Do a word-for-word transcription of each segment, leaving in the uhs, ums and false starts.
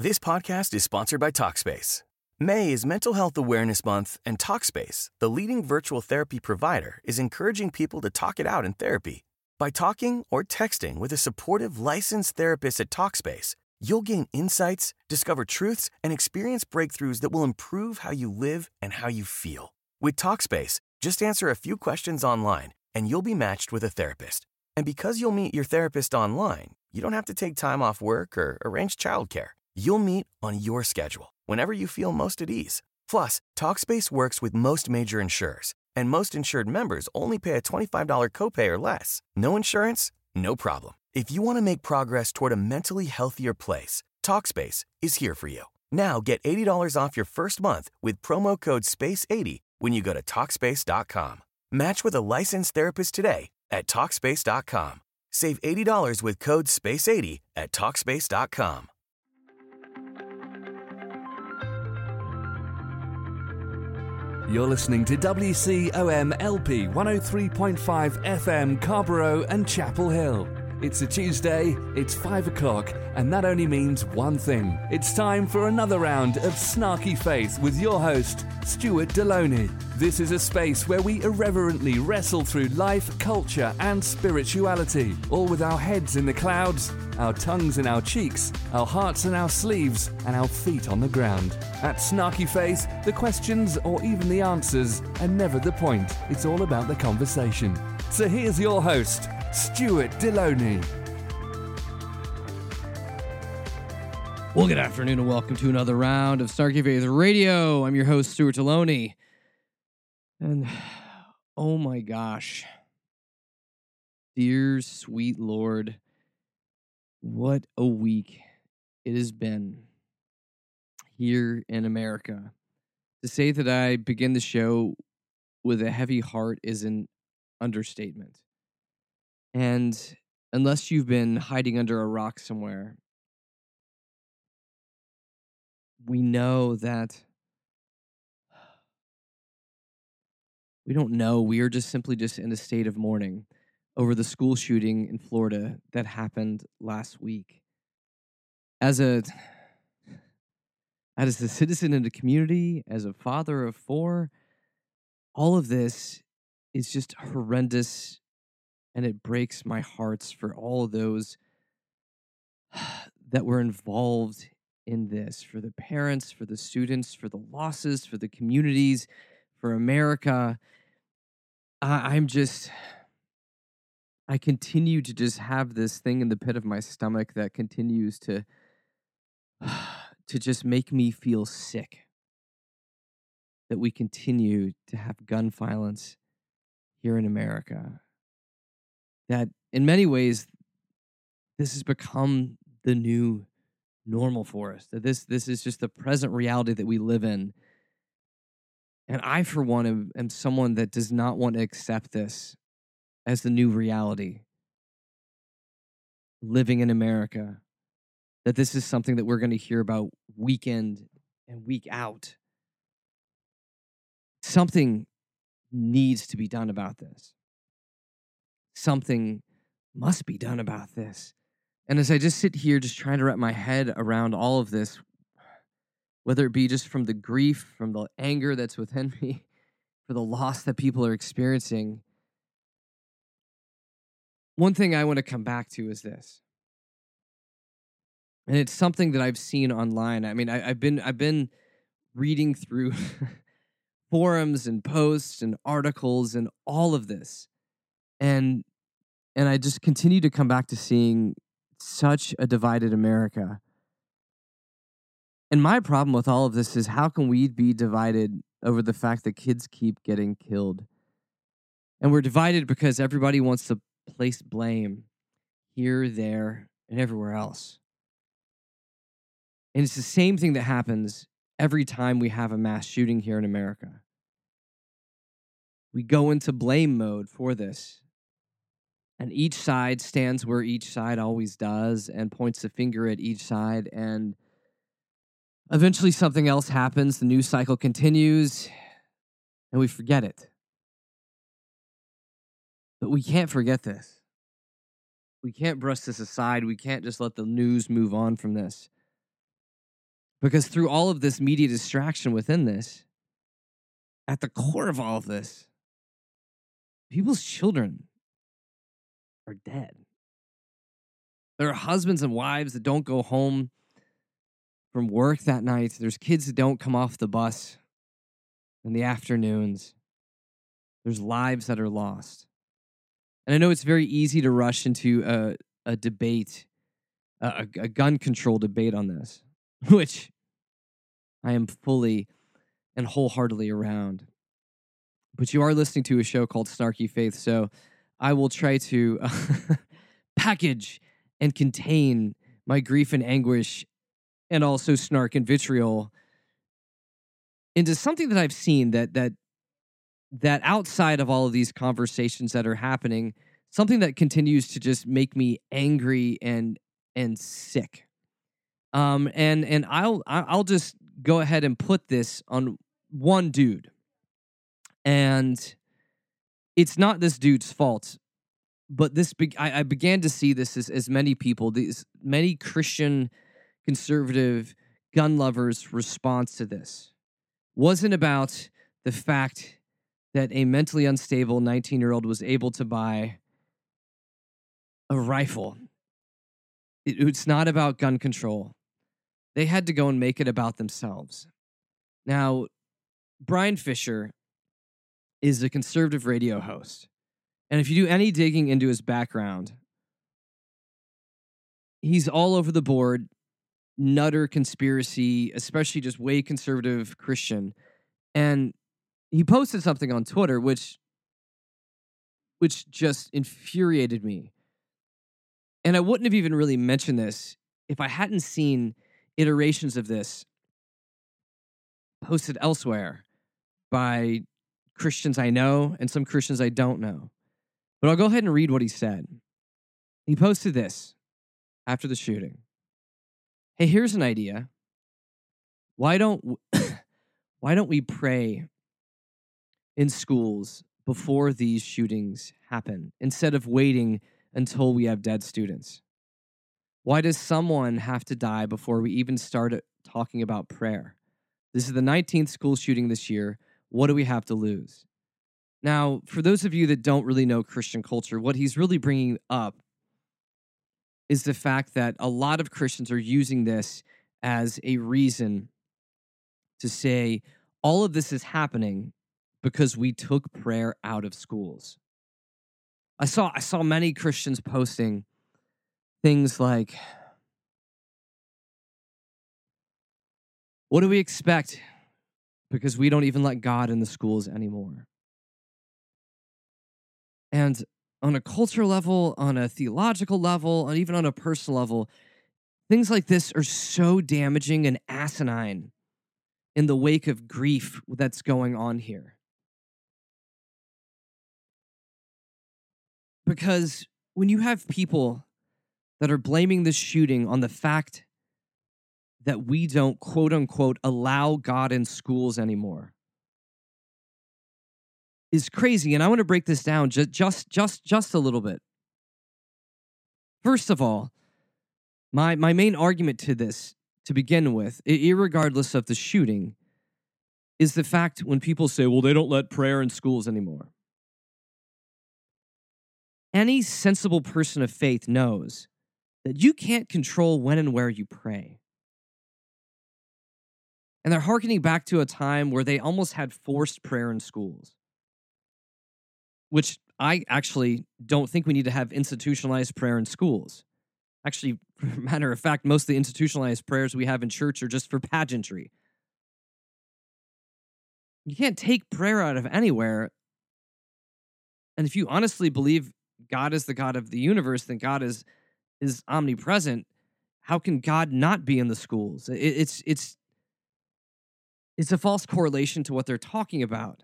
This podcast is sponsored by Talkspace. May is Mental Health Awareness Month, and Talkspace, the leading virtual therapy provider, is encouraging people to talk it out in therapy. By talking or texting with a supportive, licensed therapist at Talkspace, you'll gain insights, discover truths, and experience breakthroughs that will improve how you live and how you feel. With Talkspace, just answer a few questions online, and you'll be matched with a therapist. And because you'll meet your therapist online, you don't have to take time off work or arrange childcare. You'll meet on your schedule, whenever you feel most at ease. Plus, Talkspace works with most major insurers, and most insured members only pay a twenty-five dollars copay or less. No insurance? No problem. If you want to make progress toward a mentally healthier place, Talkspace is here for you. Now get eighty dollars off your first month with promo code space eighty when you go to Talkspace dot com. Match with a licensed therapist today at Talkspace dot com. Save eighty dollars with code space eighty at Talkspace dot com. You're listening to W C O M L P one oh three point five F M Carrboro and Chapel Hill. It's a Tuesday, it's five o'clock, and that only means one thing. It's time for another round of Snarky Faith with your host, Stuart Deloney. This is a space where we irreverently wrestle through life, culture, and spirituality, all with our heads in the clouds, our tongues in our cheeks, our hearts in our sleeves, and our feet on the ground. At Snarky Faith, the questions or even the answers are never the point. It's all about the conversation. So here's your host, Stuart Deloney. Well, good afternoon and welcome to another round of Snarky Faith Radio. I'm your host, Stuart Deloney. And, oh my gosh, dear sweet Lord, what a week it has been here in America. To say that I begin the show with a heavy heart is an understatement. And unless you've been hiding under a rock somewhere, we know that we don't know. We are just simply just in a state of mourning over the school shooting in Florida that happened last week. As a as a citizen in the community, as a father of four, all of this is just horrendous, and it breaks my hearts for all of those that were involved in this, for the parents, for the students, for the losses, for the communities, for America. I, I'm just, I continue to just have this thing in the pit of my stomach that continues to, to just make me feel sick. That we continue to have gun violence here in America. That in many ways, this has become the new normal for us. That this this is just the present reality that we live in. And I, for one, am, am someone that does not want to accept this as the new reality. Living in America. That this is something that we're going to hear about week in and week out. Something needs to be done about this. Something must be done about this. And as I just sit here just trying to wrap my head around all of this, whether it be just from the grief, from the anger that's within me, for the loss that people are experiencing, one thing I want to come back to is this. And it's something that I've seen online. I mean, I, I've been I've been reading through forums and posts and articles and all of this. And and I just continue to come back to seeing such a divided America. And my problem with all of this is, how can we be divided over the fact that kids keep getting killed? And we're divided because everybody wants to place blame here, there, and everywhere else. And it's the same thing that happens every time we have a mass shooting here in America. We go into blame mode for this. And each side stands where each side always does and points the finger at each side. And eventually something else happens. The news cycle continues and we forget it. But we can't forget this. We can't brush this aside. We can't just let the news move on from this. Because through all of this media distraction within this, at the core of all of this, people's children are dead. There are husbands and wives that don't go home from work that night. There's kids that don't come off the bus in the afternoons. There's lives that are lost. And I know it's very easy to rush into a, a debate, a, a gun control debate on this, which I am fully and wholeheartedly around. But you are listening to a show called Snarky Faith, so I will try to uh, package and contain my grief and anguish and also snark and vitriol into something that I've seen that that that outside of all of these conversations that are happening, something that continues to just make me angry and and sick. Um, and and I'll I'll just go ahead and put this on one dude. And it's not this dude's fault, but this be- I, I began to see this as, as many people, these many Christian conservative gun lovers' response to this wasn't about the fact that a mentally unstable nineteen-year-old was able to buy a rifle. It, it's not about gun control. They had to go and make it about themselves. Now, Brian Fisher is a conservative radio host. And if you do any digging into his background, he's all over the board, nutter conspiracy, especially just way conservative Christian. And he posted something on Twitter, which, which just infuriated me. And I wouldn't have even really mentioned this if I hadn't seen iterations of this posted elsewhere by Christians I know and some Christians I don't know. But I'll go ahead and read what he said. He posted this after the shooting. Hey, here's an idea. Why don't why don't we pray in schools before these shootings happen instead of waiting until we have dead students? Why does someone have to die before we even start talking about prayer? This is the nineteenth school shooting this year. What do we have to lose? Now, for those of you that don't really know Christian culture, what he's really bringing up is the fact that a lot of Christians are using this as a reason to say all of this is happening because we took prayer out of schools. I saw I saw many Christians posting things like, what do we expect? Because we don't even let God in the schools anymore. And on a cultural level, on a theological level, and even on a personal level, things like this are so damaging and asinine in the wake of grief that's going on here. Because when you have people that are blaming this shooting on the fact that we don't, quote unquote, allow God in schools anymore, is crazy. And I want to break this down just, just, just, just a little bit. First of all, my, my main argument to this, to begin with, irregardless of the shooting, is the fact when people say, well, they don't let prayer in schools anymore. Any sensible person of faith knows that you can't control when and where you pray. And they're hearkening back to a time where they almost had forced prayer in schools, which I actually don't think we need to have institutionalized prayer in schools. Actually, for a matter of fact, most of the institutionalized prayers we have in church are just for pageantry. You can't take prayer out of anywhere. And if you honestly believe God is the God of the universe, then God is, is omnipresent. How can God not be in the schools? It, it's, it's, it's a false correlation to what they're talking about.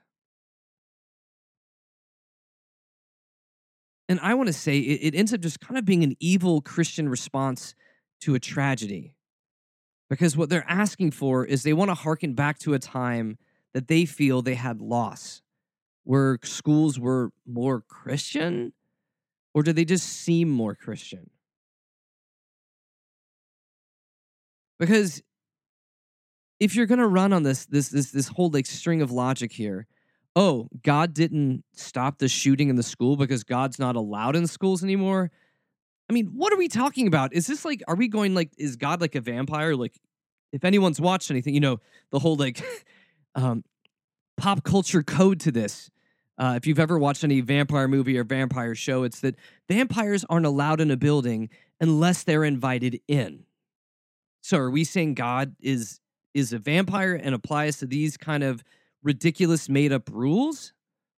And I want to say it, it ends up just kind of being an evil Christian response to a tragedy. Because what they're asking for is they want to hearken back to a time that they feel they had loss, where schools were more Christian, or do they just seem more Christian? Because if you're going to run on this this this this whole like string of logic here, oh, God didn't stop the shooting in the school because God's not allowed in schools anymore. I mean, what are we talking about? Is this like, are we going like, is God like a vampire? Like, if anyone's watched anything, you know, the whole like um, pop culture code to this. Uh, if you've ever watched any vampire movie or vampire show, it's that vampires aren't allowed in a building unless they're invited in. So are we saying God is is a vampire and applies to these kind of ridiculous made up rules?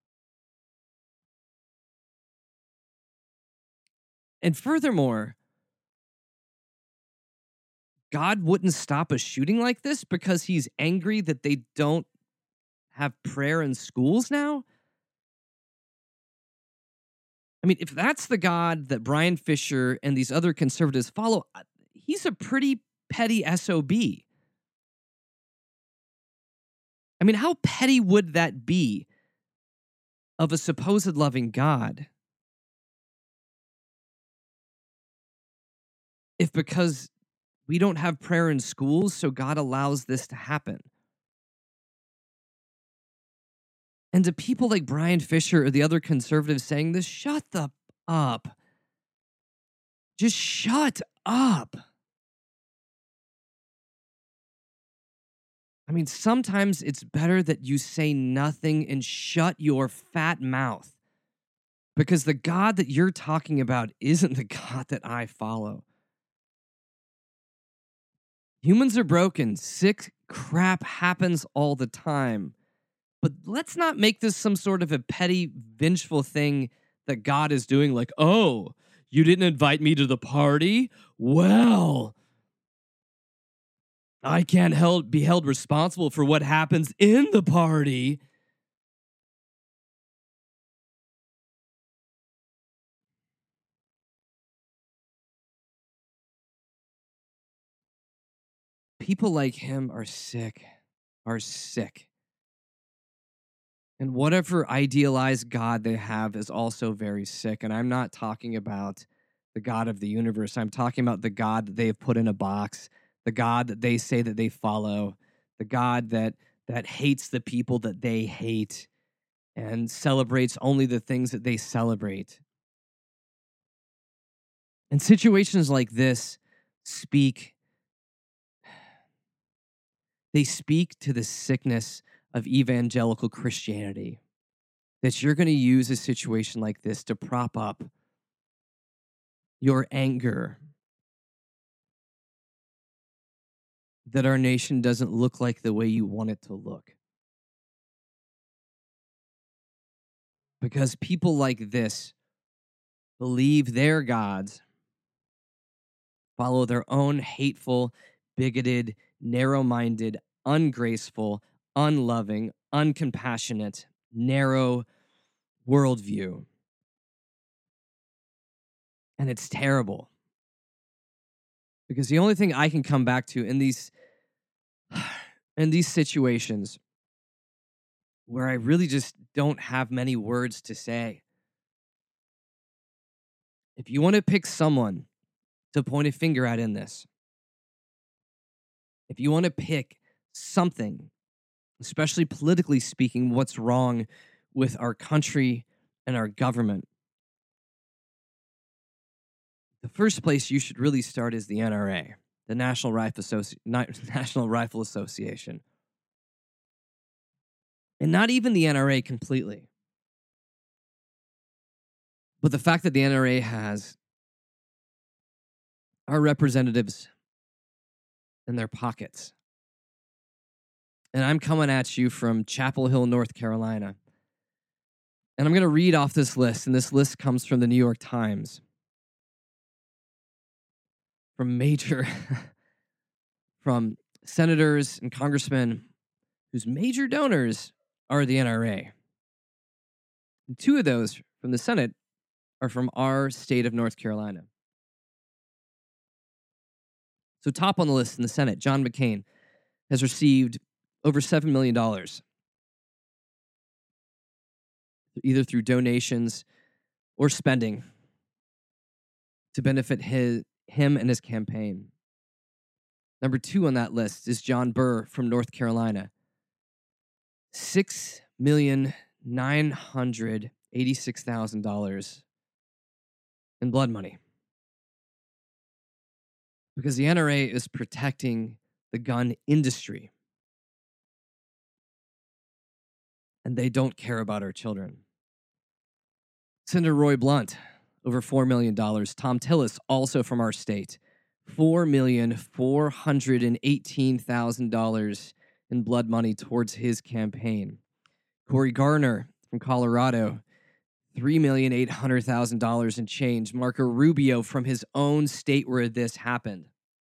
And furthermore, God wouldn't stop a shooting like this because he's angry that they don't have prayer in schools now? I mean, if that's the God that Brian Fisher and these other conservatives follow, he's a pretty petty S O B. I mean, how petty would that be of a supposed loving God if because we don't have prayer in schools, so God allows this to happen? And to people like Brian Fisher or the other conservatives saying this, shut the up. Just shut up. I mean, sometimes it's better that you say nothing and shut your fat mouth, because the God that you're talking about isn't the God that I follow. Humans are broken. Sick crap happens all the time. But let's not make this some sort of a petty, vengeful thing that God is doing. Like, oh, you didn't invite me to the party? Well, I can't held, be held responsible for what happens in the party. People like him are sick, are sick. And whatever idealized God they have is also very sick. And I'm not talking about the God of the universe. I'm talking about the God that they have put in a box, the God that they say that they follow, the God that that hates the people that they hate and celebrates only the things that they celebrate. And situations like this speak, they speak to the sickness of evangelical Christianity, that you're going to use a situation like this to prop up your anger that our nation doesn't look like the way you want it to look. Because people like this believe their gods, follow their own hateful, bigoted, narrow-minded, ungraceful, unloving, uncompassionate, narrow worldview. And it's terrible. Because the only thing I can come back to in these in these situations where I really just don't have many words to say, if you want to pick someone to point a finger at in this, if you want to pick something, especially politically speaking, what's wrong with our country and our government, the first place you should really start is the N R A, the National Rifle, Associ- National Rifle Association. And not even the N R A completely, but the fact that the N R A has our representatives in their pockets. And I'm coming at you from Chapel Hill, North Carolina. And I'm going to read off this list, and this list comes from the New York Times. From major, from senators and congressmen whose major donors are the N R A. And two of those from the Senate are from our state of North Carolina. So top on the list in the Senate, John McCain has received over seven million dollars, either through donations or spending to benefit his, him and his campaign. Number two on that list is John Burr from North Carolina. six million nine hundred eighty-six thousand dollars in blood money. Because the N R A is protecting the gun industry. And they don't care about our children. Senator Roy Blunt, over four million dollars. Tom Tillis, also from our state, four million four hundred eighteen thousand dollars in blood money towards his campaign. Cory Gardner from Colorado, three million eight hundred thousand dollars in change. Marco Rubio from his own state where this happened,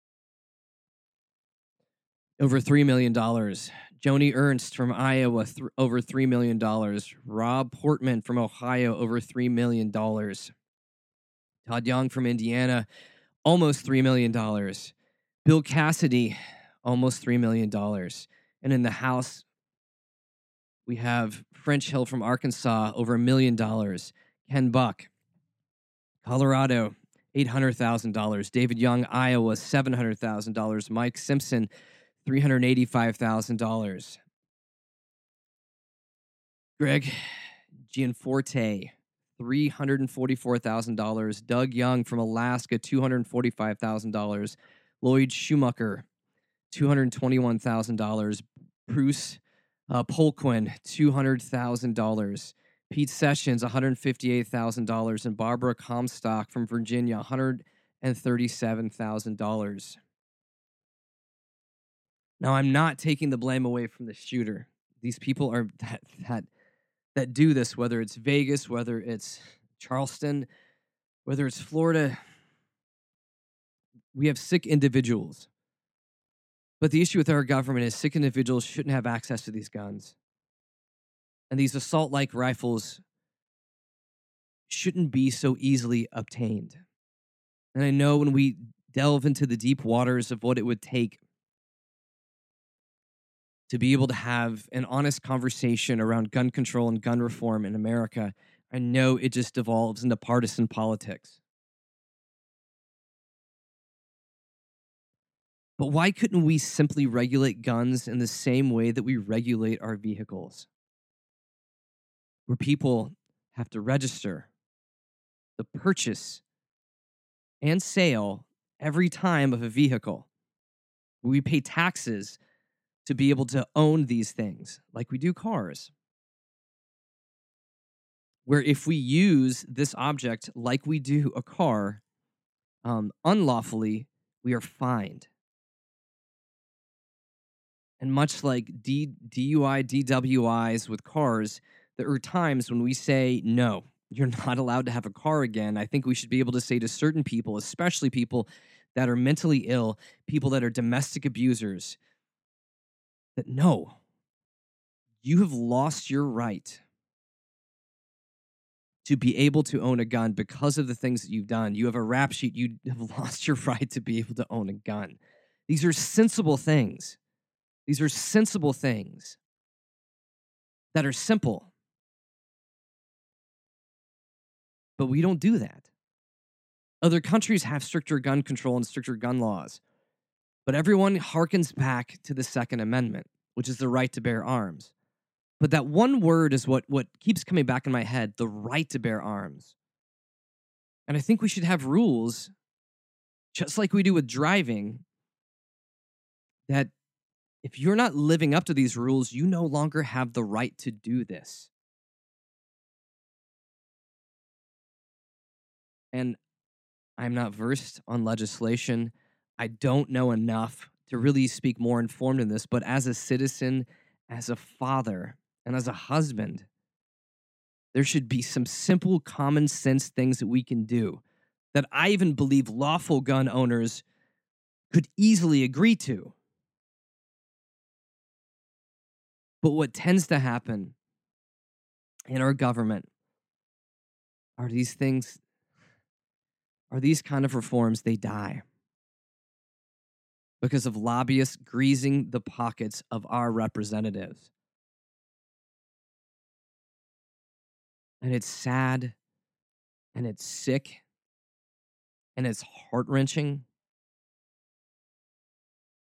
over three million dollars. Joni Ernst from Iowa, th- over three million dollars. Rob Portman from Ohio, over three million dollars. Todd Young from Indiana, almost three million dollars. Bill Cassidy, almost three million dollars. And in the House, we have French Hill from Arkansas, over a million dollars. Ken Buck, Colorado, eight hundred thousand dollars. David Young, Iowa, seven hundred thousand dollars. Mike Simpson, three hundred eighty-five thousand dollars. Greg Gianforte, three hundred forty-four thousand dollars. Doug Young from Alaska, two hundred forty-five thousand dollars. Lloyd Schumacher, two hundred twenty-one thousand dollars. Bruce uh, Polquin, two hundred thousand dollars. Pete Sessions, one hundred fifty-eight thousand dollars. And Barbara Comstock from Virginia, one hundred thirty-seven thousand dollars. Now, I'm not taking the blame away from the shooter. These people are that that that do this, whether it's Vegas, whether it's Charleston, whether it's Florida. We have sick individuals. But the issue with our government is sick individuals shouldn't have access to these guns. And these assault-like rifles shouldn't be so easily obtained. And I know when we delve into the deep waters of what it would take to be able to have an honest conversation around gun control and gun reform in America, I know it just devolves into partisan politics. But why couldn't we simply regulate guns in the same way that we regulate our vehicles? Where people have to register the purchase and sale every time of a vehicle. We pay taxes to be able to own these things like we do cars. Where if we use this object like we do a car um, unlawfully, we are fined. And much like D, DUI, D W Is with cars, there are times when we say, no, you're not allowed to have a car again. I think we should be able to say to certain people, especially people that are mentally ill, people that are domestic abusers, that no, you have lost your right to be able to own a gun because of the things that you've done. You have a rap sheet. You have lost your right to be able to own a gun. These are sensible things. These are sensible things that are simple. But we don't do that. Other countries have stricter gun control and stricter gun laws. But everyone harkens back to the Second Amendment, which is the right to bear arms. But that one word is what, what keeps coming back in my head, the right to bear arms. And I think we should have rules, just like we do with driving, that if you're not living up to these rules, you no longer have the right to do this. And I'm not versed on legislation. I don't know enough to really speak more informed in this, but as a citizen, as a father, and as a husband, there should be some simple common sense things that we can do that I even believe lawful gun owners could easily agree to. But what tends to happen in our government are these things, are these kind of reforms, they die because of lobbyists greasing the pockets of our representatives. And it's sad, and it's sick, and it's heart-wrenching.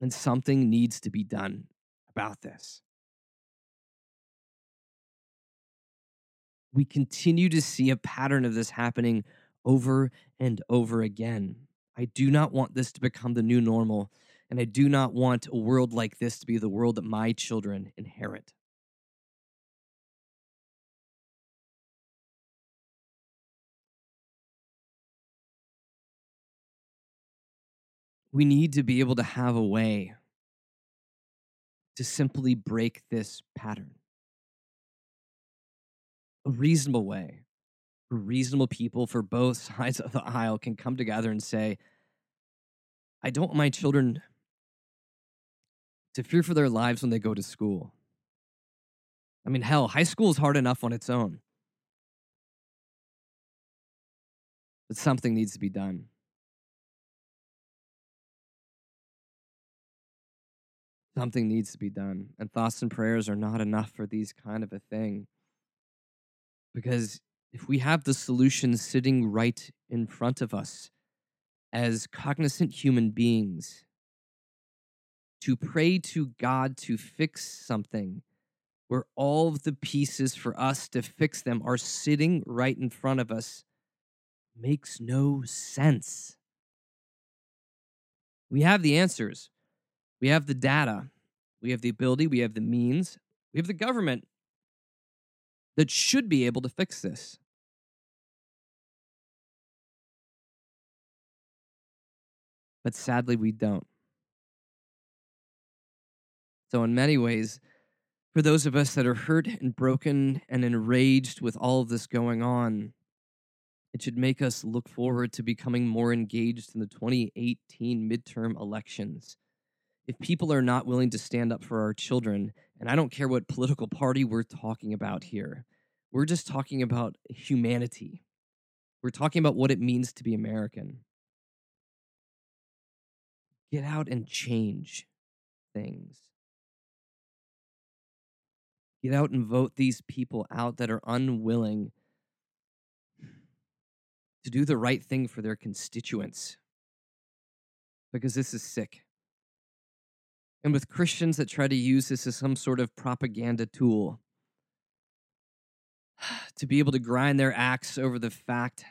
And something needs to be done about this. We continue to see a pattern of this happening over and over again. I do not want this to become the new normal, and I do not want a world like this to be the world that my children inherit. We need to be able to have a way to simply break this pattern. A reasonable way where reasonable people for both sides of the aisle can come together and say, I don't want my children to fear for their lives when they go to school. I mean, hell, high school is hard enough on its own. But something needs to be done. Something needs to be done. And thoughts and prayers are not enough for these kind of a thing. Because if we have the solution sitting right in front of us as cognizant human beings, to pray to God to fix something where all of the pieces for us to fix them are sitting right in front of us makes no sense. We have the answers. We have the data. We have the ability. We have the means. We have the government that should be able to fix this. But sadly, we don't. So in many ways, for those of us that are hurt and broken and enraged with all of this going on, it should make us look forward to becoming more engaged in the twenty eighteen midterm elections. If people are not willing to stand up for our children, and I don't care what political party we're talking about here, we're just talking about humanity. We're talking about what it means to be American. Get out and change things. Get out and vote these people out that are unwilling to do the right thing for their constituents. Because this is sick. And with Christians that try to use this as some sort of propaganda tool to be able to grind their axe over the fact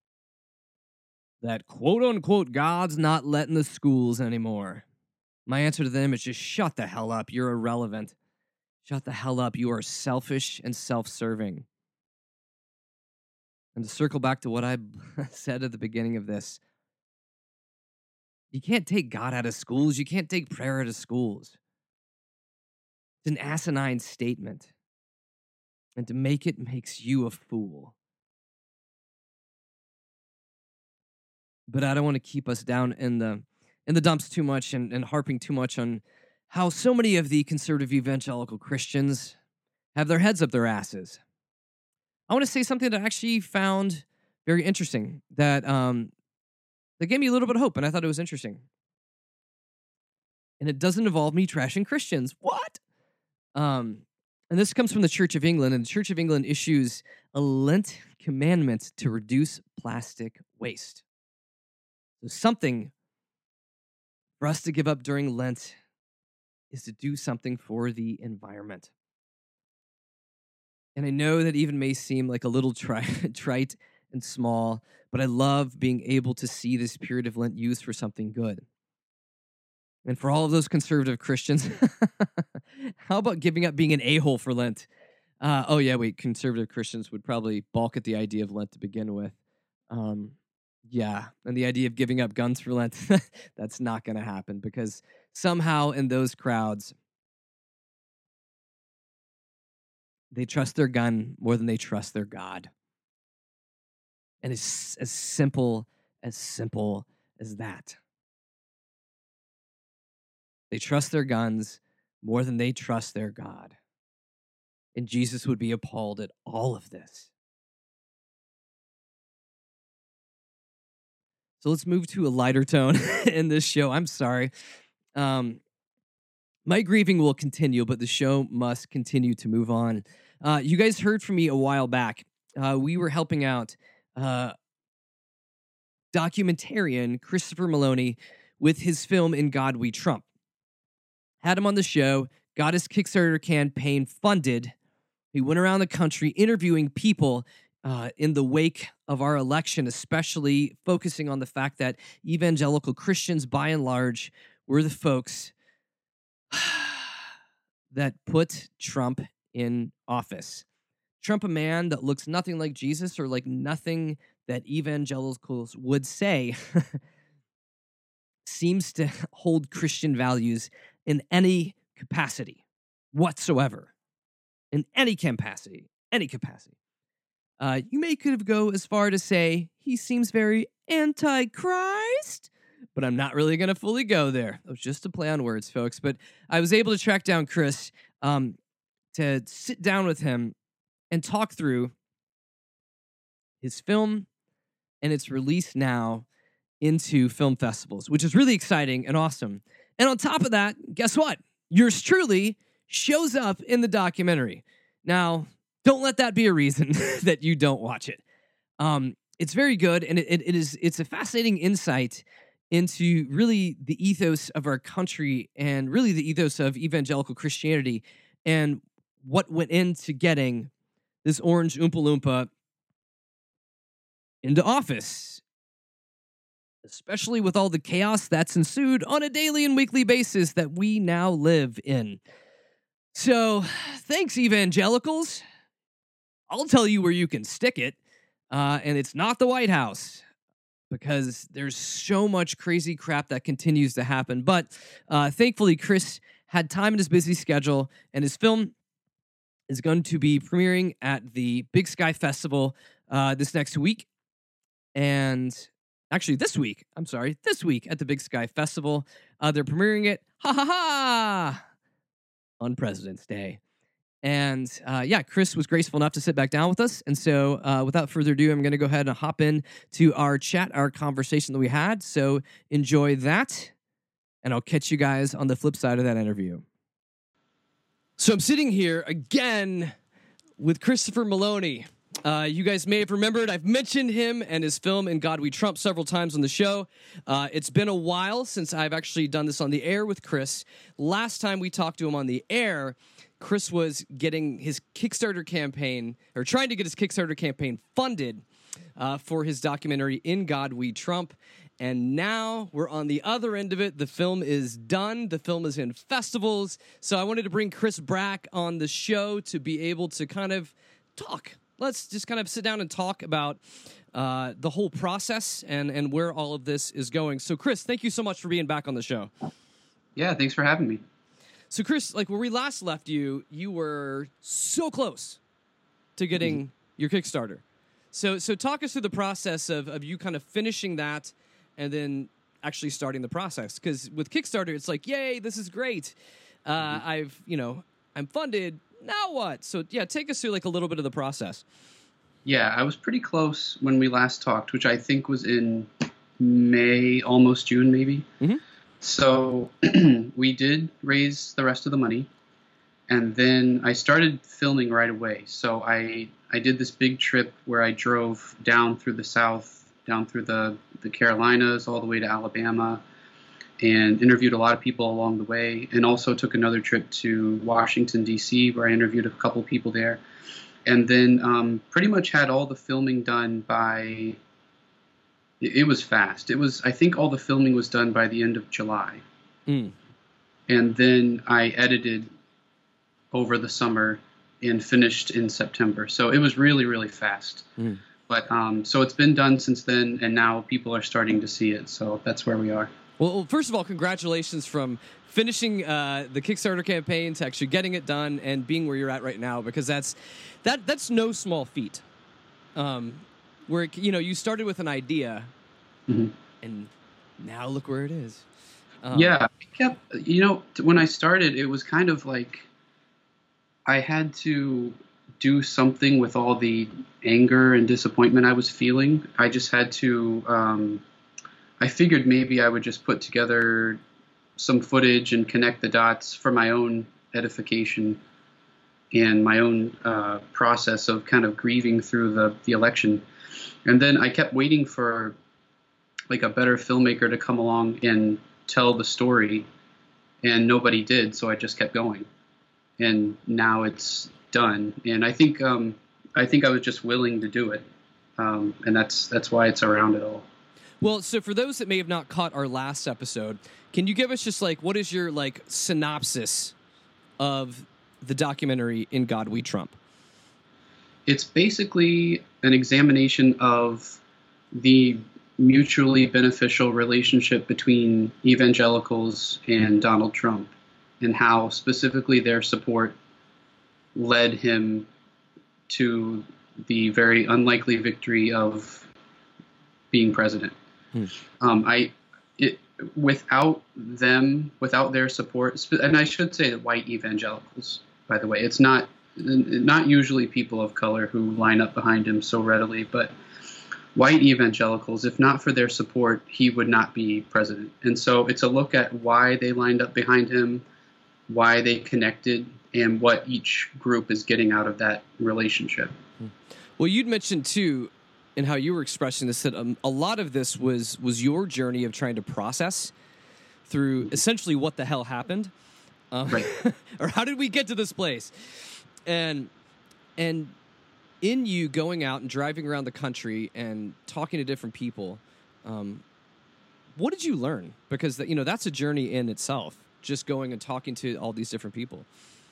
that quote unquote God's not letting the schools anymore. My answer to them is just shut the hell up. You're irrelevant. Shut the hell up. You are selfish and self-serving. And to circle back to what I said at the beginning of this, you can't take God out of schools. You can't take prayer out of schools. It's an asinine statement. And to make it makes you a fool. But I don't want to keep us down in the in the dumps too much and, and harping too much on how so many of the conservative evangelical Christians have their heads up their asses. I want to say something that I actually found very interesting, that um, that gave me a little bit of hope, and I thought it was interesting. And it doesn't involve me trashing Christians. What? Um, and this comes from the Church of England, and the Church of England issues a Lent commandment to reduce plastic waste. So something for us to give up during Lent is to do something for the environment. And I know that even may seem like a little tri- trite and small, but I love being able to see this period of Lent used for something good. And for all of those conservative Christians, how about giving up being an a-hole for Lent? Uh, oh, yeah, wait, conservative Christians would probably balk at the idea of Lent to begin with. Um, yeah, and the idea of giving up guns for Lent, that's not going to happen, because somehow in those crowds, they trust their gun more than they trust their God. And it's as simple, as simple as that. They trust their guns more than they trust their God. And Jesus would be appalled at all of this. So let's move to a lighter tone in this show. I'm sorry. Um, my grieving will continue, but the show must continue to move on. Uh, you guys heard from me a while back. Uh, we were helping out uh, documentarian Christopher Maloney with his film In God We Trump. had him on the show, got his Kickstarter campaign funded. He went around the country interviewing people uh, in the wake of our election, especially focusing on the fact that evangelical Christians, by and large, were the folks that put Trump in office. Trump, a man that looks nothing like Jesus or like nothing that evangelicals would say, seems to hold Christian values in any capacity whatsoever. In any capacity, any capacity. Uh, you may could have go as far to say he seems very anti-Christ, but I'm not really going to fully go there. It was just a play on words, folks. But I was able to track down Chris um, to sit down with him and talk through his film and its release now into film festivals, which is really exciting and awesome. And on top of that, guess what? Yours truly shows up in the documentary. Now, don't let that be a reason that you don't watch it. Um, it's very good, and it, it, it is it's a fascinating insight into really the ethos of our country and really the ethos of evangelical Christianity and what went into getting this orange Oompa Loompa into office, especially with all the chaos that's ensued on a daily and weekly basis that we now live in. So, thanks, evangelicals. I'll tell you where you can stick it, uh, and it's not the White House, because there's so much crazy crap that continues to happen. But uh, thankfully, Chris had time in his busy schedule, and his film is going to be premiering at the Big Sky Festival uh, this next week. And actually this week, I'm sorry, this week at the Big Sky Festival. Uh, they're premiering it, ha ha ha, on President's Day. And uh, yeah, Chris was graceful enough to sit back down with us. And so uh, without further ado, I'm going to go ahead and hop in to our chat, our conversation that we had. So enjoy that. And I'll catch you guys on the flip side of that interview. So I'm sitting here again with Christopher Meloni. Uh, you guys may have remembered I've mentioned him and his film In God We Trump several times on the show. Uh, it's been a while since I've actually done this on the air with Chris. Last time we talked to him on the air, Chris was getting his Kickstarter campaign, or trying to get his Kickstarter campaign funded uh, for his documentary In God We Trump. And now we're on the other end of it. The film is done. The film is in festivals. So I wanted to bring Chris Brack on the show to be able to kind of talk. Let's just kind of sit down and talk about uh, the whole process and, and where all of this is going. So, Chris, thank you so much for being back on the show. Yeah, thanks for having me. So, Chris, like where we last left you, you were so close to getting mm-hmm. your Kickstarter. So, so talk us through the process of, of you kind of finishing that and then actually starting the process. Because with Kickstarter, it's like, yay, this is great. Uh, mm-hmm. I've, you know, I'm funded. Now what? So, yeah, take us through like a little bit of the process. Yeah, I was pretty close when we last talked, which I think was in May, almost June, maybe. Mm-hmm. So we did raise the rest of the money, and then I started filming right away. So I I did this big trip where I drove down through the South, down through the, the Carolinas, all the way to Alabama, and interviewed a lot of people along the way, and also took another trip to Washington, D C, where I interviewed a couple people there. And then um, pretty much had all the filming done by, it, it was fast. It was, I think all the filming was done by the end of July. Mm. And then I edited over the summer and finished in September. So it was really, really fast. Mm. But um, so it's been done since then, and now people are starting to see it. So that's where we are. Well, first of all, congratulations from finishing uh, the Kickstarter campaign to actually getting it done and being where you're at right now, because that's that that's no small feat. Um, where you know you started with an idea, mm-hmm. and now look where it is. Um, yeah, I kept you know when I started, it was kind of like I had to do something with all the anger and disappointment I was feeling. I just had to. Um, I figured maybe I would just put together some footage and connect the dots for my own edification and my own uh, process of kind of grieving through the, the election. And then I kept waiting for like a better filmmaker to come along and tell the story. and nobody did, so I just kept going, and now it's done. And I think um, I think I was just willing to do it, um, and that's that's why it's around at all. Well, so for those that may have not caught our last episode, can you give us just like what is your like synopsis of the documentary In God We Trump? It's basically an examination of the mutually beneficial relationship between evangelicals and Donald Trump, and how specifically their support led him to the very unlikely victory of being president. Hmm. Um, I, it, without them, without their support, and I should say that white evangelicals, by the way, it's not not usually people of color who line up behind him so readily, but white evangelicals, if not for their support, he would not be president. And so it's a look at why they lined up behind him, why they connected, and what each group is getting out of that relationship. Well, you'd mentioned, too, in how you were expressing this, that um, a lot of this was was your journey of trying to process through essentially what the hell happened. Uh, right. Or how did we get to this place? And and in you going out and driving around the country and talking to different people, um, what did you learn? Because, you know, that's a journey in itself, just going and talking to all these different people.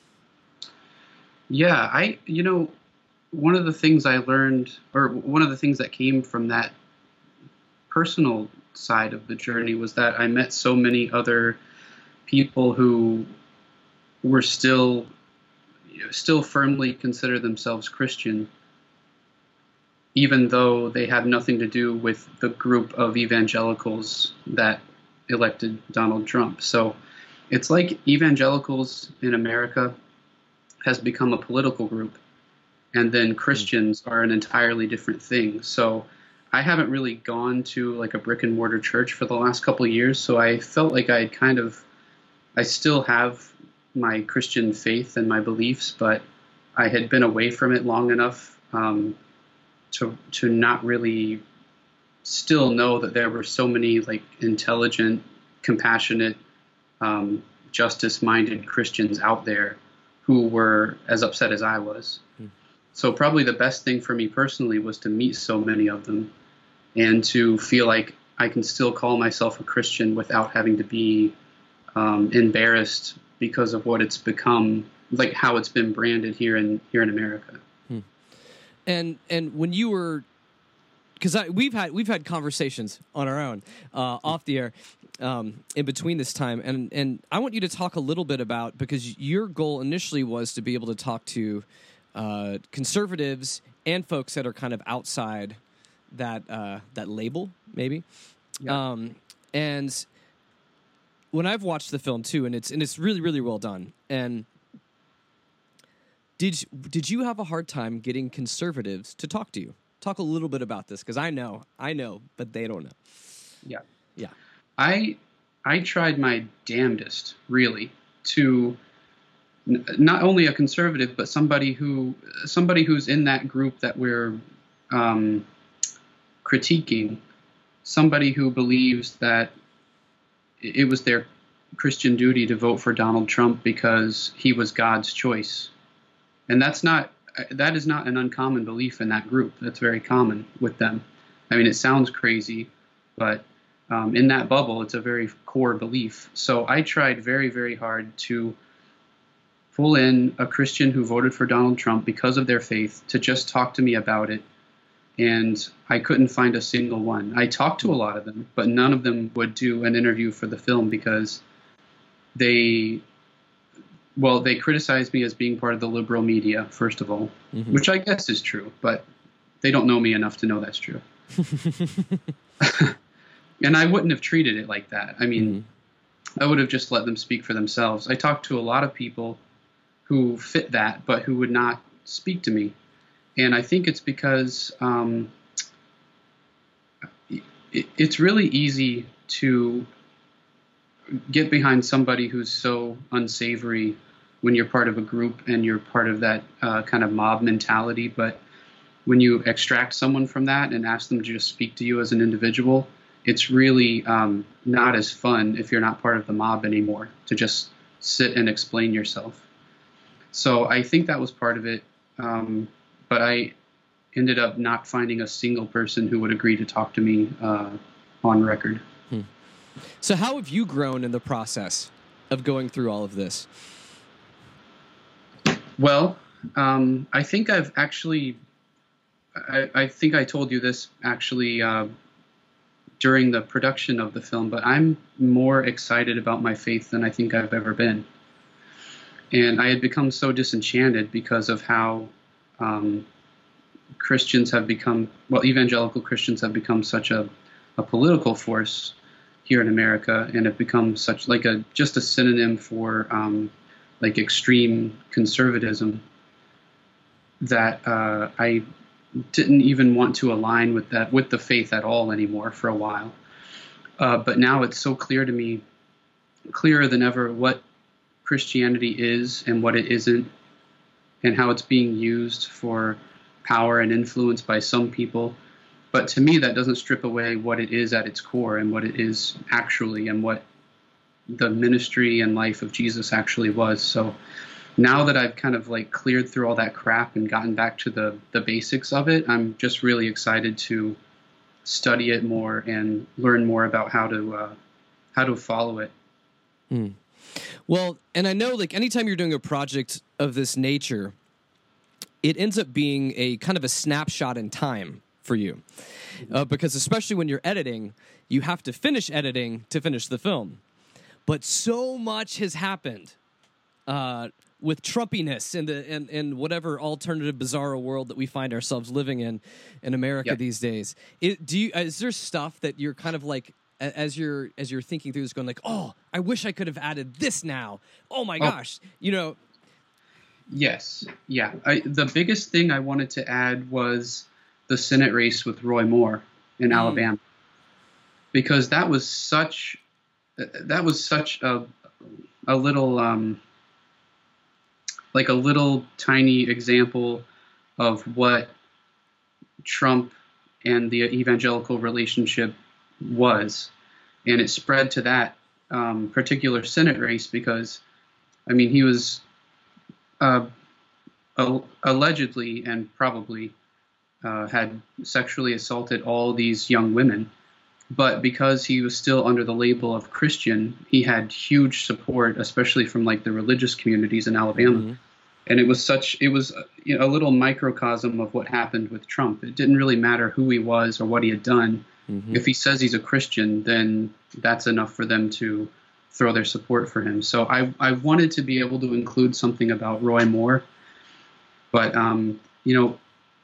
Yeah, I, you know, one of the things I learned, or one of the things that came from that personal side of the journey, was that I met so many other people who were still, still firmly consider themselves Christian, even though they have nothing to do with the group of evangelicals that elected Donald Trump. So it's like evangelicals in America has become a political group, and then Christians are an entirely different thing. So I haven't really gone to like a brick and mortar church for the last couple of years, so I felt like I kind of, I still have my Christian faith and my beliefs, but I had been away from it long enough um, to to not really still know that there were so many like intelligent, compassionate, um, justice-minded Christians out there who were as upset as I was. Hmm. So probably the best thing for me personally was to meet so many of them and to feel like I can still call myself a Christian without having to be um, embarrassed because of what it's become, like how it's been branded here in here in America. Hmm. And and when you were, because we've had we've had conversations on our own uh, off the air um, in between this time, and and I want you to talk a little bit about, because your goal initially was to be able to talk to uh, conservatives and folks that are kind of outside that uh, that label, maybe, yeah. um, and. When I've watched the film too, and it's and it's really really well done. And did did you have a hard time getting conservatives to talk to you? Talk a little bit about this, because I know I know, but they don't know. Yeah, yeah. I I tried my damnedest, really, to n- not only a conservative, but somebody who somebody who's in that group that we're um, critiquing, somebody who believes that it was their Christian duty to vote for Donald Trump because he was God's choice. And that's not, that is not an uncommon belief in that group. That's very common with them. I mean, it sounds crazy, but um, in that bubble, it's a very core belief. So I tried very, very hard to pull in a Christian who voted for Donald Trump because of their faith to just talk to me about it. And I couldn't find a single one. I talked to a lot of them, but none of them would do an interview for the film because they, well, they criticized me as being part of the liberal media, first of all, mm-hmm. which I guess is true, but they don't know me enough to know that's true. And I wouldn't have treated it like that. I mean, mm-hmm. I would have just let them speak for themselves. I talked to a lot of people who fit that, but who would not speak to me. And I think it's because um, it, it's really easy to get behind somebody who's so unsavory when you're part of a group and you're part of that uh, kind of mob mentality. But when you extract someone from that and ask them to just speak to you as an individual, it's really um, not as fun if you're not part of the mob anymore to just sit and explain yourself. So I think that was part of it. Um, but I ended up not finding a single person who would agree to talk to me uh, on record. Hmm. So how have you grown in the process of going through all of this? Well, um, I think I've actually, I, I think I told you this actually uh, during the production of the film, but I'm more excited about my faith than I think I've ever been. And I had become so disenchanted because of how um, Christians have become, well, evangelical Christians have become such a, a political force here in America, and have become such like a just a synonym for um, like extreme conservatism, that uh, I didn't even want to align with that, with the faith at all anymore for a while. Uh, but now it's so clear to me, clearer than ever, what Christianity is and what it isn't, and how it's being used for power and influence by some people. But to me, that doesn't strip away what it is at its core and what it is actually, and what the ministry and life of Jesus actually was. So now that I've kind of like cleared through all that crap and gotten back to the, the basics of it, I'm just really excited to study it more and learn more about how to uh, how to follow it. Hmm. Well, and I know like anytime you're doing a project of this nature, it ends up being a kind of a snapshot in time for you, uh, because especially when you're editing, you have to finish editing to finish the film. But so much has happened uh, with Trumpiness and the and, and whatever alternative bizarro world that we find ourselves living in in America yep. these days. It, do you is there stuff that you're kind of like as you're as you're thinking through this, going like, oh, I wish I could have added this now. Oh my gosh, oh. you know. Yes, yeah. I, the biggest thing I wanted to add was the Senate race with Roy Moore in mm. Alabama, because that was such that was such a a little um, like a little tiny example of what Trump and the evangelical relationship was, and it spread to that um, particular Senate race because, I mean, he was uh, al- allegedly and probably uh, had sexually assaulted all these young women, but because he was still under the label of Christian, he had huge support, especially from like the religious communities in Alabama. Mm-hmm. And it was such, it was you know, a little microcosm of what happened with Trump. It didn't really matter who he was or what he had done. Mm-hmm. If he says he's a Christian, then that's enough for them to throw their support for him. So I, I wanted to be able to include something about Roy Moore. But, um, you know,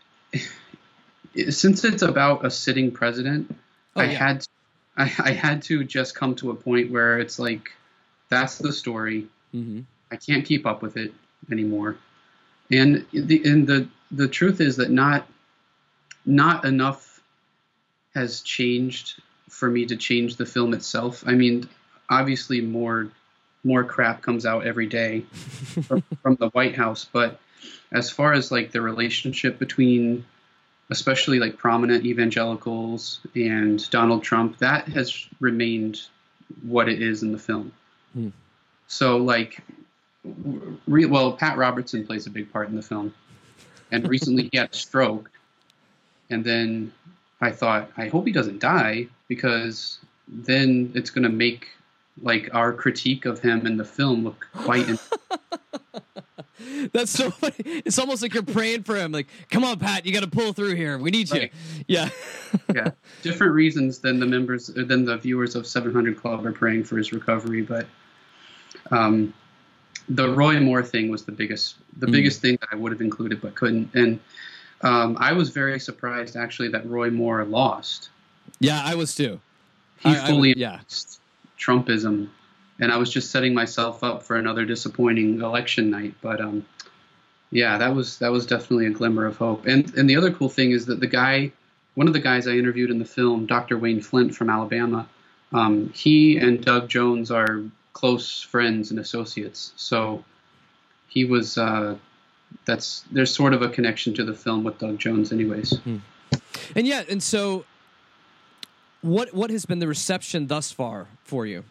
since it's about a sitting president, oh, I yeah. had I, I had to just come to a point where it's like, that's the story. Mm-hmm. I can't keep up with it anymore. And the and the the truth is that not not enough has changed for me to change the film itself. I mean, obviously more more crap comes out every day from, from the White House, but as far as like the relationship between especially like prominent evangelicals and Donald Trump, that has remained what it is in the film. Hmm. So like, re- well, Pat Robertson plays a big part in the film, and recently he had a stroke. And then I thought, I hope he doesn't die, because then it's going to make like our critique of him in the film look quite. In- That's so funny. It's almost like you're praying for him. Like, come on, Pat, you got to pull through here. We need right. you. Yeah. Yeah. Different reasons than the members, than the viewers of seven hundred Club are praying for his recovery. But um, the Roy Moore thing was the biggest, the mm. biggest thing that I would have included, but couldn't. And um, I was very surprised, actually, that Roy Moore lost. Yeah, I was too. He I, fully I, yeah. Trumpism. And I was just setting myself up for another disappointing election night. But um, yeah, that was that was definitely a glimmer of hope. And and the other cool thing is that the guy, one of the guys I interviewed in the film, Doctor Wayne Flint from Alabama, um, he and Doug Jones are close friends and associates. So he was uh, that's there's sort of a connection to the film with Doug Jones, anyways. Hmm. And yeah, and so what what has been the reception thus far for you?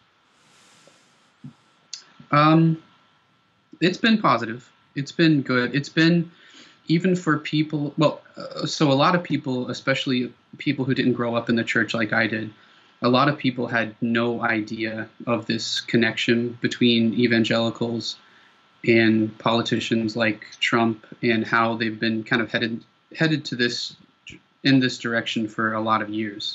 Um, it's been positive. It's been good. It's been, even for people, well, uh, so a lot of people, especially people who didn't grow up in the church like I did, a lot of people had no idea of this connection between evangelicals and politicians like Trump, and how they've been kind of headed headed to this in this direction for a lot of years.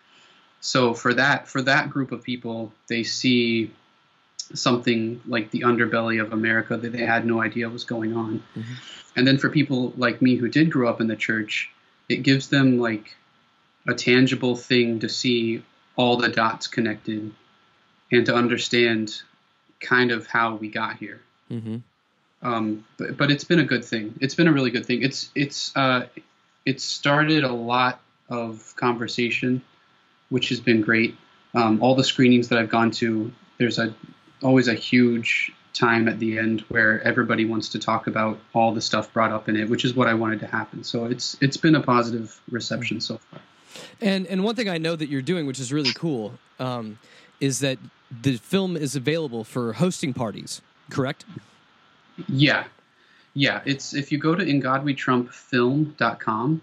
So for that for that group of people, they see something like the underbelly of America that they had no idea was going on. Mm-hmm. And then for people like me who did grow up in the church, it gives them like a tangible thing to see all the dots connected and to understand kind of how we got here. Mm-hmm. Um, but, but it's been a good thing. It's been a really good thing. It's, it's, uh, it's started a lot of conversation, which has been great. Um, all the screenings that I've gone to, there's a, always a huge time at the end where everybody wants to talk about all the stuff brought up in it, which is what I wanted to happen. So it's, it's been a positive reception so far. And and one thing I know that you're doing, which is really cool, um, is that the film is available for hosting parties, correct? Yeah. Yeah. It's, if you go to in god we trump film dot com,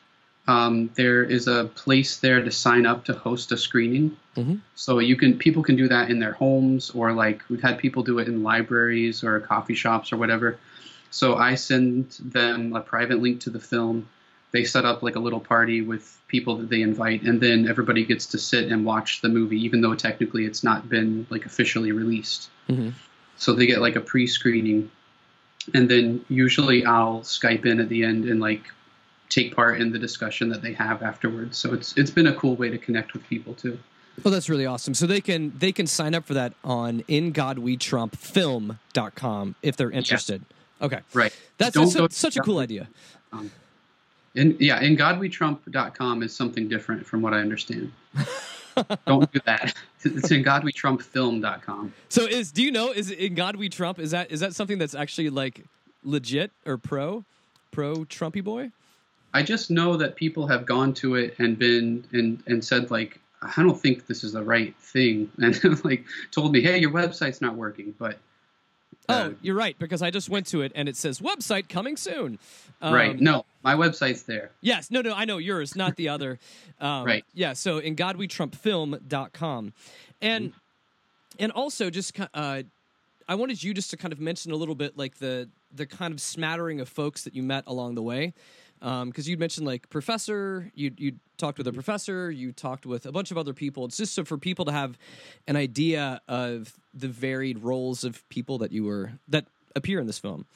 um, there is a place there to sign up to host a screening. Mm-hmm. So you can, people can do that in their homes, or like we've had people do it in libraries or coffee shops or whatever. So I send them a private link to the film. They set up like a little party with people that they invite, and then everybody gets to sit and watch the movie, even though technically it's not been like officially released. Mm-hmm. So they get like a pre-screening, and then usually I'll Skype in at the end and like take part in the discussion that they have afterwards. So it's it's been a cool way to connect with people too. Well, that's really awesome. So they can they can sign up for that on in god we trump film dot com if they're interested. Yeah. Okay, right. That's, that's a, such a cool idea. Um, In, yeah, in god we trump dot com is something different from what I understand. Don't do that. It's in god we trump film dot com. So is do you know is in God We Trump, is that is that something that's actually like legit or pro pro Trumpy boy? I just know that people have gone to it and been and and said like, I don't think this is the right thing, and like told me, hey, your website's not working, but. Uh, oh, you're right, because I just went to it and it says website coming soon. Um, right. No, my website's there. Yes. No, no, I know yours, not the other. Um, right. Yeah. So in god we trump film dot com. And, mm-hmm. and also just, uh, I wanted you just to kind of mention a little bit like the, the kind of smattering of folks that you met along the way. Um, cause you'd mentioned like professor, you, you talked with a professor, you talked with a bunch of other people. It's just so for people to have an idea of the varied roles of people that you were, that appear in this film.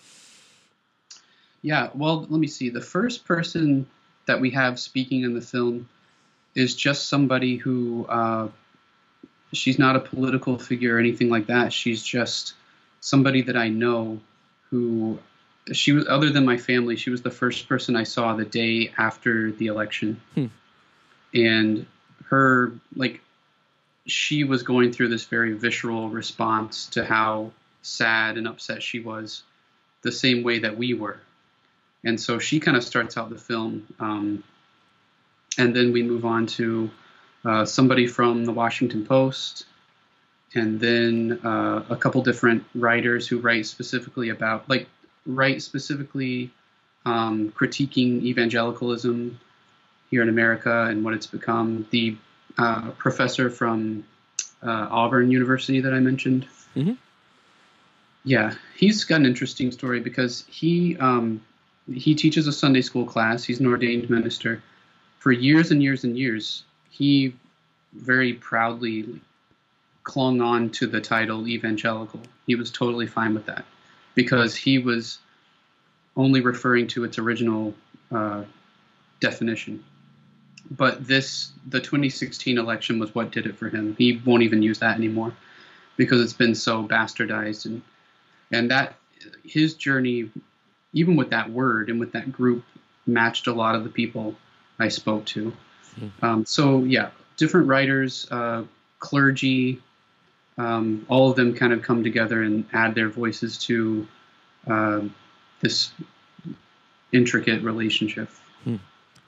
Yeah. Well, let me see. The first person that we have speaking in the film is just somebody who, uh, she's not a political figure or anything like that. She's just somebody that I know who, she was, other than my family, she was the first person I saw the day after the election. Hmm. And her, like, she was going through this very visceral response to how sad and upset she was, the same way that we were. And so she kind of starts out the film. Um, and then we move on to uh, somebody from the Washington Post, and then uh, a couple different writers who write specifically about, like, write specifically um, critiquing evangelicalism here in America and what it's become. The uh, professor from uh, Auburn University that I mentioned. Mm-hmm. Yeah, he's got an interesting story because he um, he teaches a Sunday school class. He's an ordained minister. For years and years and years, he very proudly clung on to the title evangelical. He was totally fine with that, because he was only referring to its original uh, definition. But this, the twenty sixteen election was what did it for him. He won't even use that anymore because it's been so bastardized. And and that, his journey, even with that word and with that group, matched a lot of the people I spoke to. Mm-hmm. Um, so yeah, different writers, uh, clergy, Um, all of them kind of come together and add their voices to uh, this intricate relationship. Hmm.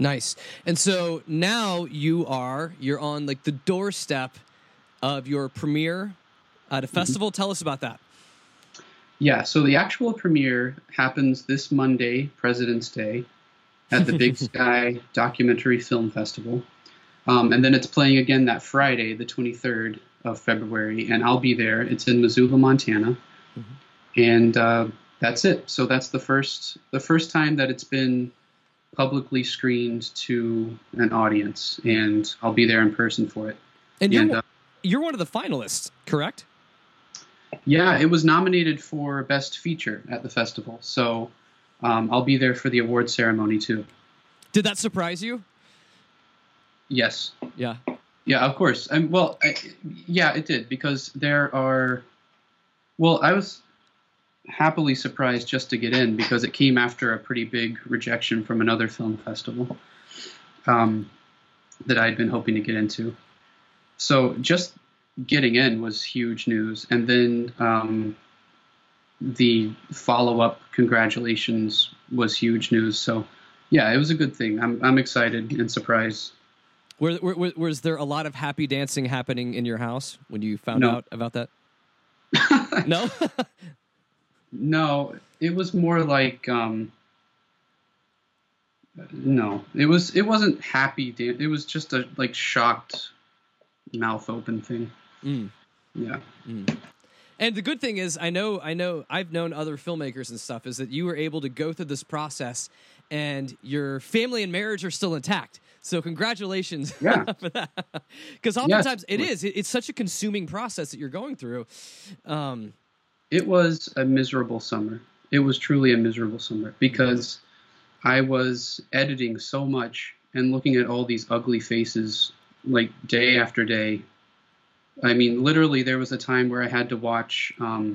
Nice. And so now you are, you're on like the doorstep of your premiere at a festival. Mm-hmm. Tell us about that. Yeah, so the actual premiere happens this Monday, President's Day, at the Big Sky Documentary Film Festival. Um, and then it's playing again that Friday, the twenty-third of February, and I'll be there. It's in Missoula, Montana. Mm-hmm. And uh, that's it. So that's the first the first time that it's been publicly screened to an audience, and I'll be there in person for it. And you're, and, uh, you're one of the finalists, correct? Yeah, it was nominated for Best Feature at the festival, so um, I'll be there for the award ceremony too. Did that surprise you? Yes. Yeah. Yeah, of course. Um, well, I, yeah, it did, because there are. Well, I was happily surprised just to get in, because it came after a pretty big rejection from another film festival um, that I'd been hoping to get into. So just getting in was huge news. And then um, the follow-up congratulations was huge news. So yeah, it was a good thing. I'm I'm excited and surprised. Were, were, was there a lot of happy dancing happening in your house when you found no. out about that? No? No, it was more like um, no, it was it wasn't happy. Dan- it was just a like shocked, mouth open thing. Mm. Yeah. Mm. And the good thing is, I know, I know, I've known other filmmakers and stuff, is that you were able to go through this process, and your family and marriage are still intact. So congratulations yeah. for that. Because oftentimes yes. it is. It's such a consuming process that you're going through. Um, it was a miserable summer. It was truly a miserable summer, because I was editing so much and looking at all these ugly faces like day after day. I mean, literally, there was a time where I had to watch um,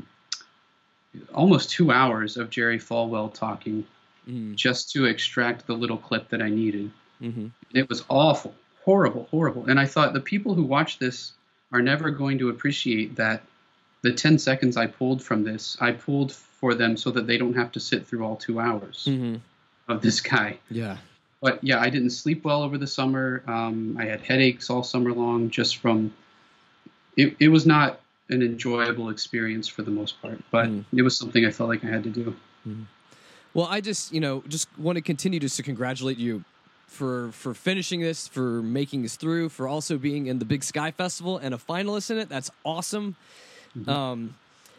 almost two hours of Jerry Falwell talking mm. just to extract the little clip that I needed. Mm-hmm. It was awful, horrible, horrible. And I thought, the people who watch this are never going to appreciate that the ten seconds I pulled from this, I pulled for them so that they don't have to sit through all two hours mm-hmm. of this guy. Yeah. But yeah, I didn't sleep well over the summer. Um, I had headaches all summer long just from... It, it was not an enjoyable experience for the most part, but mm. it was something I felt like I had to do. Mm. Well, I just, you know, just want to continue just to congratulate you for for finishing this, for making this through, for also being in the Big Sky Festival and a finalist in it. That's awesome. Mm-hmm. Um,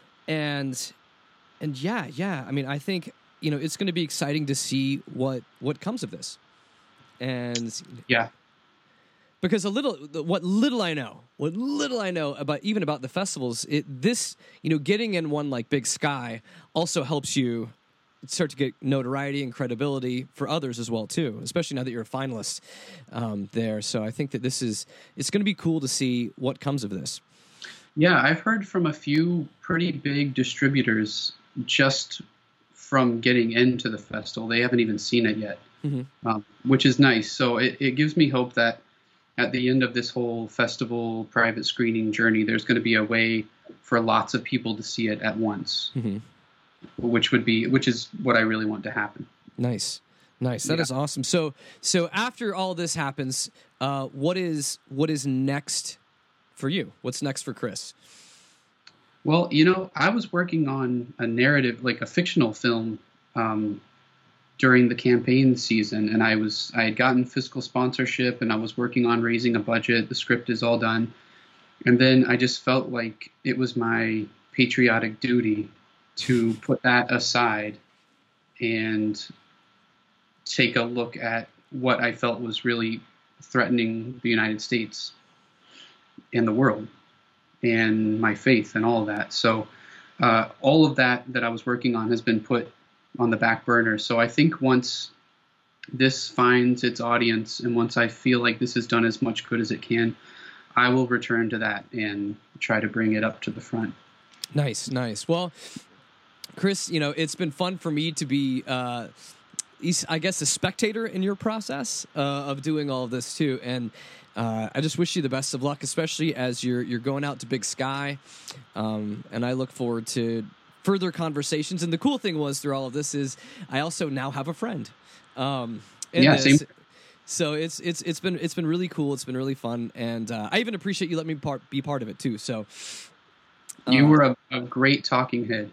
and and yeah, yeah. I mean, I think, you know, it's going to be exciting to see what what comes of this. And yeah. Because a little, what little I know, what little I know about even about the festivals, it this you know getting in one like Big Sky also helps you start to get notoriety and credibility for others as well too, especially now that you're a finalist um, there. So I think that this is it's going to be cool to see what comes of this. Yeah, I've heard from a few pretty big distributors just from getting into the festival. They haven't even seen it yet, mm-hmm. um, which is nice. So it, it gives me hope that at the end of this whole festival private screening journey, there's going to be a way for lots of people to see it at once, mm-hmm. which would be, which is what I really want to happen. Nice, nice. That yeah. is awesome. So, so after all this happens, uh, what is what is next for you? What's next for Chris? Well, you know, I was working on a narrative, like a fictional film, um, during the campaign season, and I was I had gotten fiscal sponsorship, and I was working on raising a budget. The script is all done, and then I just felt like it was my patriotic duty to put that aside and take a look at what I felt was really threatening the United States and the world and my faith and all of that. So uh, all of that that I was working on has been put on the back burner. So I think once this finds its audience, and once I feel like this has done as much good as it can, I will return to that and try to bring it up to the front. Nice, nice. Well, Chris, you know, it's been fun for me to be, uh, I guess, a spectator in your process uh, of doing all of this too. And uh, I just wish you the best of luck, especially as you're you're going out to Big Sky. Um, and I look forward to further conversations. And the cool thing was through all of this is I also now have a friend. Um, in yeah, this. same. So it's it's it's been it's been really cool. It's been really fun, and uh, I even appreciate you letting me part, be part of it too. So uh, you were a, a great talking head.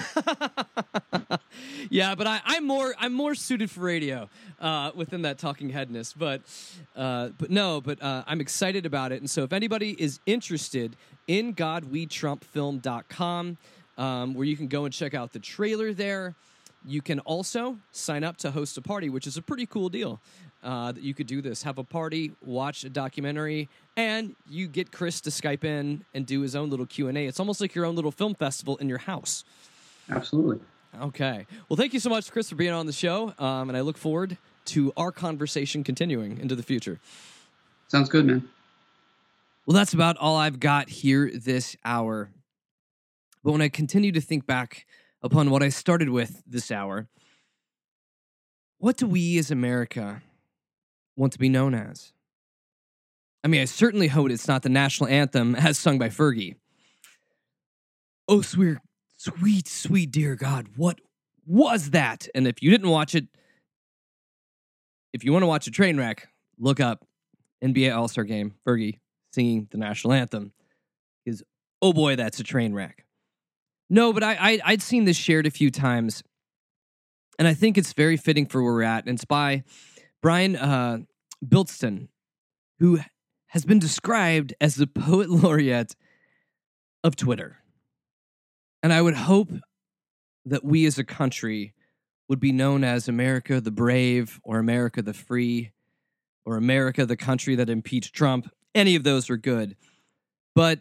Yeah, but I, I'm more I'm more suited for radio uh, within that talking headness. But uh, but no, but uh, I'm excited about it. And so if anybody is interested in God We Trump Film dot com, um, where you can go and check out the trailer there. You can also sign up to host a party, which is a pretty cool deal. Uh, that you could do this, have a party, watch a documentary, and you get Chris to Skype in and do his own little Q and A. It's almost like your own little film festival in your house. Absolutely. Okay. Well, thank you so much, Chris, for being on the show, um, and I look forward to our conversation continuing into the future. Sounds good, man. Well, that's about all I've got here this hour. But when I continue to think back upon what I started with this hour, what do we as America want to be known as? I mean, I certainly hope it's not the national anthem as sung by Fergie. Oh, sweet, sweet, sweet dear God, what was that? And if you didn't watch it, if you want to watch a train wreck, look up N B A All-Star Game, Fergie singing the national anthem. Because, oh boy, that's a train wreck. No, but I, I, I'd seen this shared a few times, and I think it's very fitting for where we're at. And it's by Brian uh, Bilston, who has been described as the poet laureate of Twitter. And I would hope that we as a country would be known as America the Brave, or America the Free, or America the country that impeached Trump. Any of those are good. But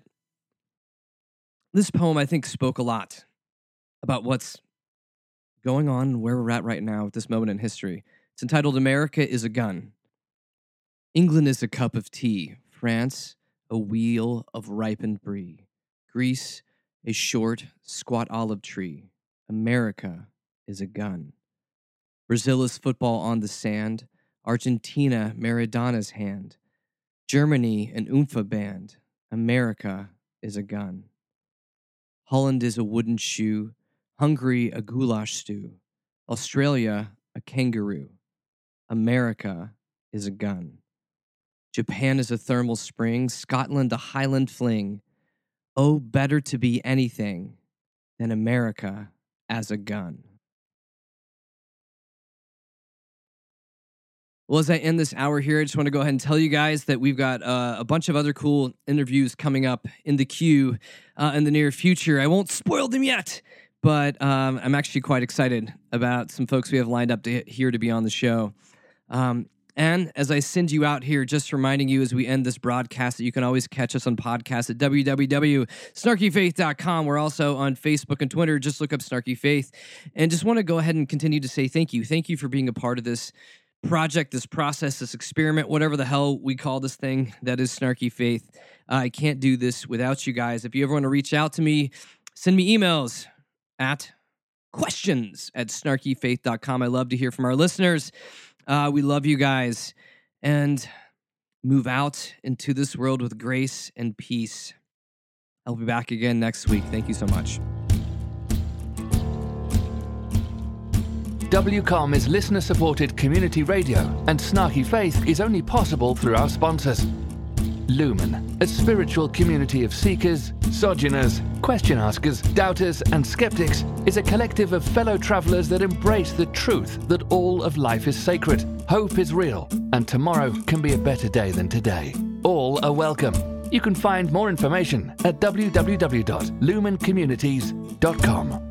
this poem, I think, spoke a lot about what's going on and where we're at right now at this moment in history. It's entitled, America is a Gun. England is a cup of tea. France, a wheel of ripened brie. Greece, a short, squat olive tree. America is a gun. Brazil is football on the sand. Argentina, Maradona's hand. Germany, an Oompa band. America is a gun. Holland is a wooden shoe. Hungary, a goulash stew. Australia, a kangaroo. America is a gun. Japan is a thermal spring. Scotland, a Highland fling. Oh, better to be anything than America as a gun. Well, as I end this hour here, I just want to go ahead and tell you guys that we've got uh, a bunch of other cool interviews coming up in the queue uh, in the near future. I won't spoil them yet, but um, I'm actually quite excited about some folks we have lined up to, here to be on the show. Um, and as I send you out here, just reminding you as we end this broadcast that you can always catch us on podcasts at w w w dot snarky faith dot com. We're also on Facebook and Twitter. Just look up Snarky Faith. And just want to go ahead and continue to say thank you. Thank you for being a part of this project, this process, this experiment, whatever the hell we call this thing that is Snarky Faith. Uh, I can't do this without you guys. If you ever want to reach out to me, send me emails at questions at snarky faith dot com. I love to hear from our listeners. Uh, we love you guys. And move out into this world with grace and peace. I'll be back again next week. Thank you so much. W COM is listener-supported community radio, and Snarky Faith is only possible through our sponsors. Lumen, a spiritual community of seekers, sojourners, question askers, doubters, and skeptics, is a collective of fellow travelers that embrace the truth that all of life is sacred, hope is real, and tomorrow can be a better day than today. All are welcome. You can find more information at w w w dot lumen communities dot com.